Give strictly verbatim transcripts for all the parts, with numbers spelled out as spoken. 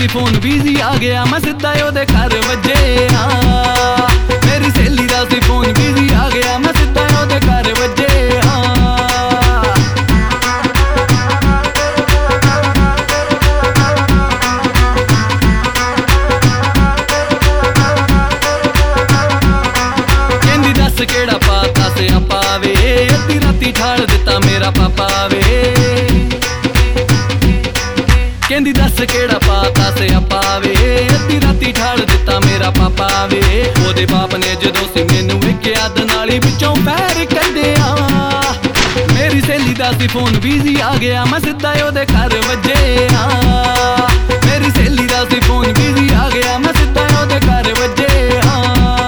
ਸੀ phone busy ਆ ਗਿਆ ਮੈਂ ਸਿੱਧਾ ਉਹਦੇ ਘਰ ਵੱਜੇ ਹਾਂ। ਮੇਰੀ ਸਹੇਲੀ ਦਾ ਸੀ ਫੋਨ ਬਿਜ਼ੀ ਆ ਗਿਆ ਮੈਂ ਸਿੱਧਾ ਉਹਦੇ ਘਰ ਵੱਜੇ ਹਾਂ। ਕਹਿੰਦੀ ਦੱਸ ਕਿਹੜਾ ਪਾਤਾ ਸਿਆਪਾ ਵੇ, ਅੱਧੀ ਰਾਤੀ ਠਾਲ ਦਿੱਤਾ ਮੇਰਾ ਪਾਪਾ ਵੇ। ਕਹਿੰਦੀ ਦੱਸ ਕਿਹੜਾ ਪਾਤਾ ਸਿਆਪਾ ਵੇ, ਅੱਧੀ ਰਾਤੀ ਠਾਲ ਦਿੱਤਾ ਮੇਰਾ ਪਾਪਾ ਵੇ। ਉਹਦੇ ਬਾਪ ਨੇ ਜਦੋਂ ਸੀ ਮੈਨੂੰ ਵੇਖਿਆ ਦਨਾਲੀ ਵਿੱਚੋਂ ਪੈਰ ਕੱਢਿਆ। ਮੇਰੀ ਸਹੇਲੀ ਦਾ ਸੀ ਫੋਨ ਬਿਜ਼ੀ ਆ ਗਿਆ ਮੈਂ ਸਿੱਧਾ ਉਹਦੇ ਘਰ ਵੱਜੇ ਹਾਂ। ਮੇਰੀ ਸਹੇਲੀ ਦਾ ਸੀ ਫੋਨ ਬਿਜ਼ੀ ਆ ਗਿਆ ਮੈਂ ਸਿੱਧਾ ਉਹਦੇ ਘਰ ਵੱਜੇ ਹਾਂ।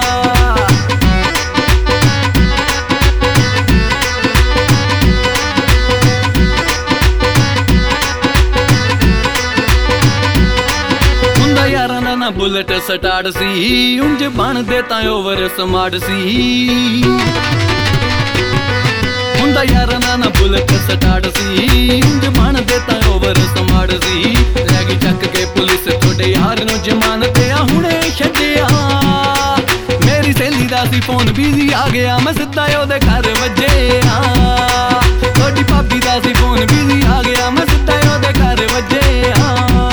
ਯਾਰਾਂ ਦਾ ਨਾ ਬੁਲਟ ਸਟਾਰਟ ਸੀ, ਉਂਝ ਬਣਦੇ ਤਾਂ ਓਵਰ ਸਮਾਰਟ ਸੀ। ਹੁੰਦਾ ਯਾਰਾਂ ਦਾ ਨਾ ਬੁਲਟ ਸਟਾਰਟ ਸੀ, ਉਂਝ ਬਣਦੇ ਤਾਂ ਓਵਰ ਸਮਾਰਟ ਸੀ। ਲੈ ਗਈ ਚੱਕ ਕੇ ਪੁਲਿਸ ਤੁਹਾਡੇ ਯਾਰ ਨੂੰ ਜ਼ਮਾਨਤ ਤੇ ਆ ਹੁਣੇ ਛੱਡਿਆ। ਮੇਰੀ ਸਹੇਲੀ ਦਾ ਸੀ ਫੋਨ ਬਿਜ਼ੀ ਆ ਗਿਆ ਮੈਂ ਸਿੱਧਾ ਉਹਦੇ ਘਰ ਵੱਜੇ ਹਾਂ। ਤੁਹਾਡੀ ਭਾਬੀ ਦਾ ਸੀ ਫੋਨ ਬਿਜ਼ੀ ਆ ਗਿਆ ਮੈਂ ਸਿੱਧਾ ਉਹਦੇ ਘਰ ਵੱਜੇ ਹਾਂ।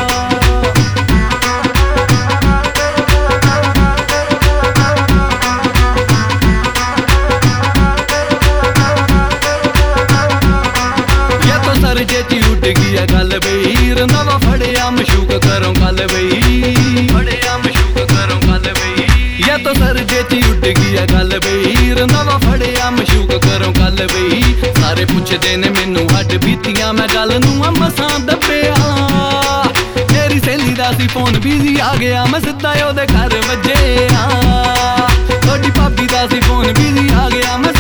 ਜੇ ਚ ਉੱਡ ਗਈ ਆ ਗੱਲ ਬਈ, ਰੰਧਾਵਾ ਫੜਿਆ ਮਸ਼ੂਕ ਕਰੋ ਗੱਲ ਬਈ। ਫੜਿਆ ਮਸ਼ੂਕ ਕਰੋ ਗੱਲ ਬਈ, ਯਾ ਤੋ ਸਰ ਜੇ ਚ ਉੱਡ ਗਈ ਆ ਗੱਲ ਬਈ, ਰੰਧਾਵਾ ਫੜਿਆ ਮਸ਼ੂਕ ਕਰੋ ਗੱਲ ਬਈ। ਸਾਰੇ ਪੁੱਛਦੇ ਨੇ ਮੈਨੂੰ ਹੱਡ ਬੀਤੀਆਂ ਮੈਂ ਗੱਲ ਨੂੰ ਆ ਮਸਾਂ ਦੱਬਿਆ। ਮੇਰੀ ਸਹੇਲੀ ਦਾ ਸੀ ਫੋਨ ਬਿਜ਼ੀ ਆ ਗਿਆ ਮੈਂ ਸਿੱਧਾ ਉਹਦੇ ਘਰ ਵੱਜੇ ਹਾਂ। ਤੁਹਾਡੀ ਭਾਬੀ ਦਾ ਸੀ ਫੋਨ ਬਿਜ਼ੀ ਆ ਗਿਆ ਮੈਂ